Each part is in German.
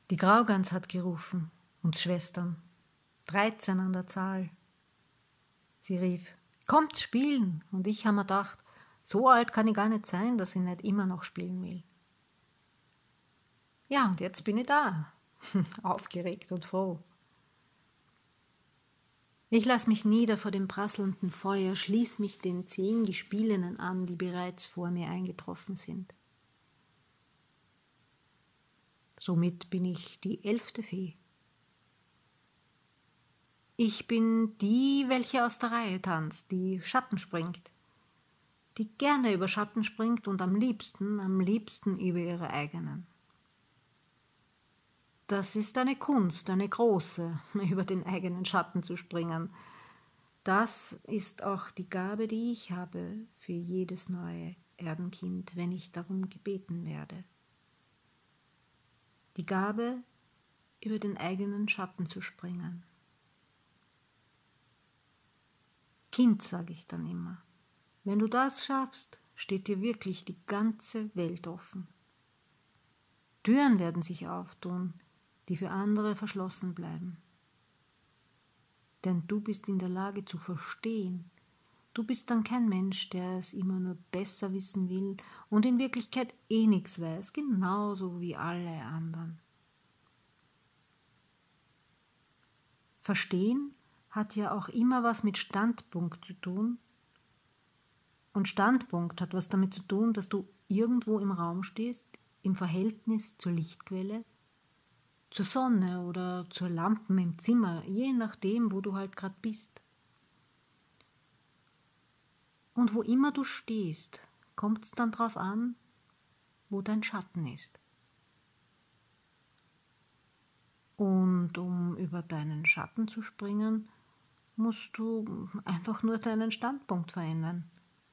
Die Graugans hat gerufen, uns Schwestern, 13 an der Zahl. Sie rief, kommt spielen, und ich habe mir gedacht, so alt kann ich gar nicht sein, dass ich nicht immer noch spielen will. Ja, und jetzt bin ich da, aufgeregt und froh. Ich lass mich nieder vor dem prasselnden Feuer, schließ mich den 10 Gespielinnen an, die bereits vor mir eingetroffen sind. Somit bin ich die 11. Fee. Ich bin die, welche aus der Reihe tanzt, die Schatten springt, die gerne über Schatten springt und am liebsten über ihre eigenen. Das ist eine Kunst, eine große, über den eigenen Schatten zu springen. Das ist auch die Gabe, die ich habe für jedes neue Erdenkind, wenn ich darum gebeten werde. Die Gabe, über den eigenen Schatten zu springen. Kind, sage ich dann immer, wenn du das schaffst, steht dir wirklich die ganze Welt offen. Türen werden sich auftun, die für andere verschlossen bleiben. Denn du bist in der Lage zu verstehen. Du bist dann kein Mensch, der es immer nur besser wissen will und in Wirklichkeit nichts weiß, genauso wie alle anderen. Verstehen hat ja auch immer was mit Standpunkt zu tun. Und Standpunkt hat was damit zu tun, dass du irgendwo im Raum stehst, im Verhältnis zur Lichtquelle, zur Sonne oder zur Lampen im Zimmer, je nachdem, wo du halt gerade bist. Und wo immer du stehst, kommt es dann drauf an, wo dein Schatten ist. Und um über deinen Schatten zu springen, musst du einfach nur deinen Standpunkt verändern.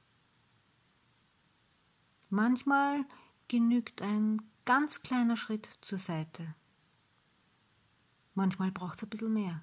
Manchmal genügt ein ganz kleiner Schritt zur Seite. Manchmal braucht es ein bisschen mehr.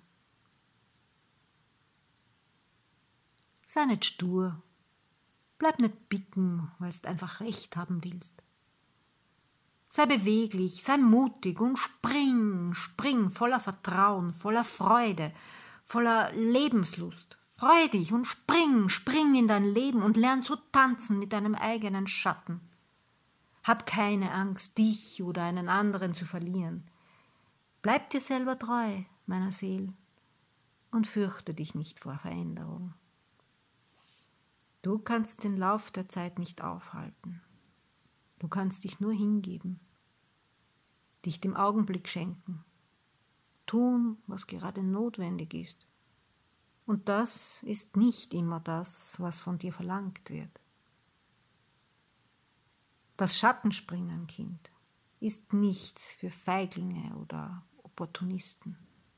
Sei nicht stur. Bleib nicht bicken, weil du einfach Recht haben willst. Sei beweglich, sei mutig und spring voller Vertrauen, voller Freude, voller Lebenslust. Freu dich und spring in dein Leben und lern zu tanzen mit deinem eigenen Schatten. Hab keine Angst, dich oder einen anderen zu verlieren. Bleib dir selber treu, meiner Seele, und fürchte dich nicht vor Veränderung. Du kannst den Lauf der Zeit nicht aufhalten. Du kannst dich nur hingeben, dich dem Augenblick schenken, tun, was gerade notwendig ist. Und das ist nicht immer das, was von dir verlangt wird. Das Schattenspringen, Kind, ist nichts für Feiglinge oder Opportunisten.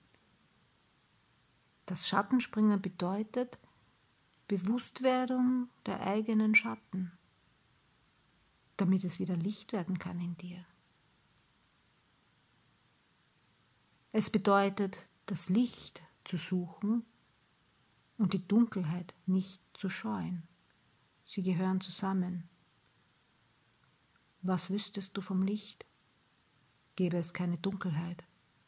Das Schattenspringen bedeutet Bewusstwerdung der eigenen Schatten, damit es wieder Licht werden kann in dir. Es bedeutet, das Licht zu suchen und die Dunkelheit nicht zu scheuen. Sie gehören zusammen. Was wüsstest du vom Licht? Gäbe es keine Dunkelheit.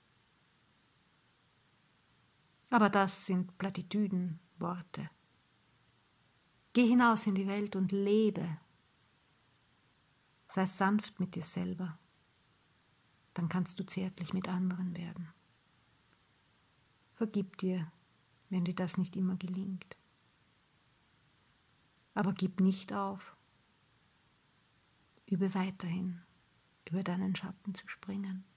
Aber das sind Plattitüden, Worte. Geh hinaus in die Welt und lebe. Sei sanft mit dir selber. Dann kannst du zärtlich mit anderen werden. Vergib dir, wenn dir das nicht immer gelingt. Aber gib nicht auf. Übe weiterhin, über deinen Schatten zu springen.